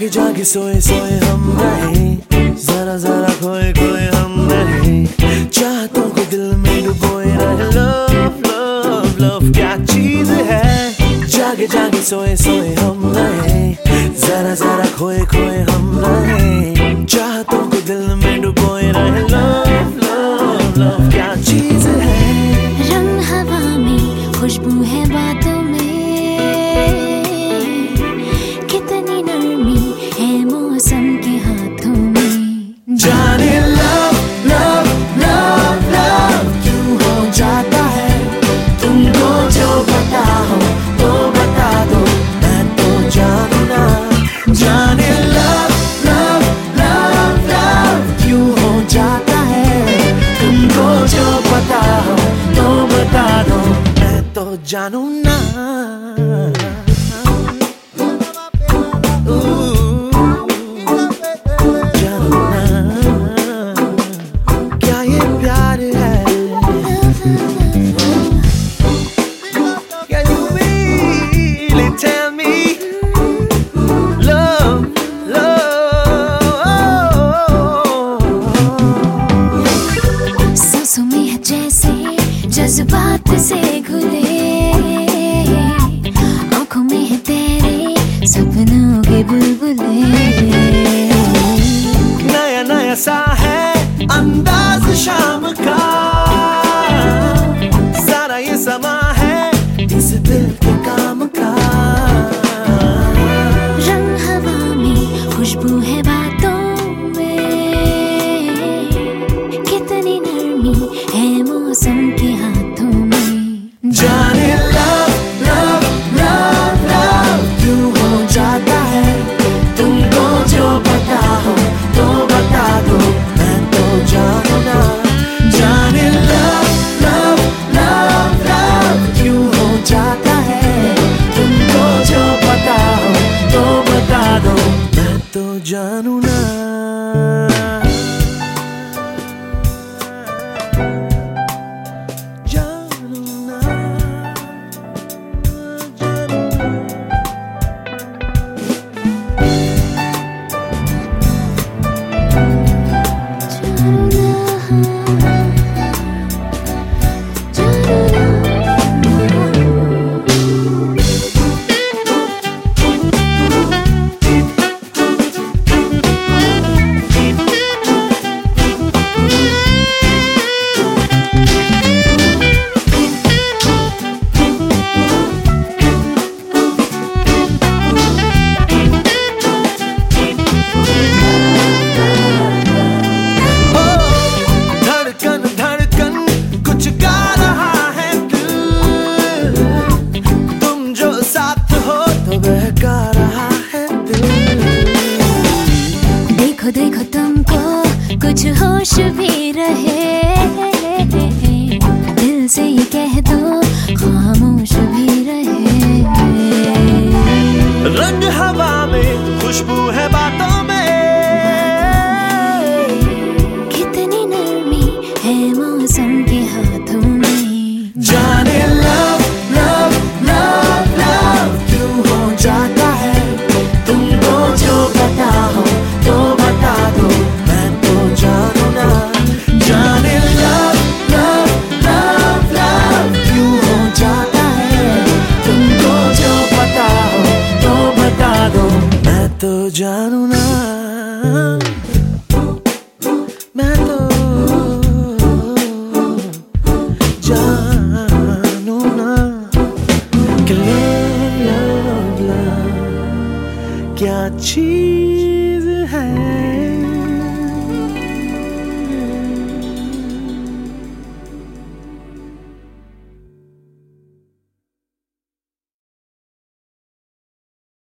जागे जागे सोए सोए हम रहे, जरा जरा खोए खोए हम रहे, चाहतों को दिल में डुबोए रहे। लव लव लव क्या चीज है। जागे जागे सोए सोए हम रहे, जरा जरा खोए खोए हम रहे, चाहतों को दिल में डुबोए रहे। लव लव लव क्या चीज है। रंग हवा में, खुशबू है बातों में, कितनी नरमी है मौसम के हाथों में। जाने लव लव लव लव क्यों हो जाता है तुमको, जो पता हो तो बता दो, मैं तो जानू ना। जाने लव लव लव लव क्यों हो जाता है तुमको, जो पता हो तो बता दो, मैं तो जानू ना। जज्बात से घुले, आंखों में है तेरे सपनों के बुलबुले। नया नया सा है अंदाज शाम का, सारा ये समा है इस दिल के काम का। रंग हवा में, खुशबू है बातों में, कितनी नरमी है मौसम के हाथों में। जाने लव लव लव लव क्यों हो जाता है तुमको, जो पता हो तो बता दो, मैं तो जानू ना। जाने लव लव लव लव क्यों हो जाता है तुमको, जो पता हो तो बता दो, मैं तो जानू ना। देखो देखो तुमको कुछ होश भी रहे, दिल से ये कह दो खामोश भी रहे। रंग हवा में, खुशबू है बातों में, कितनी नरमी है मौसम के हाथों में। जाने लव लव लव लव क्यों हो जाता है तुमको, जो पता हो तो बता दो, मैं तो जानू ना। जाने लव लव लव लव क्यों हो जाता है तुमको, जो पता हो तो बता दो, मैं तो जानू ना। मैं तो जानू ना कि लव लव लव क्या चीज है।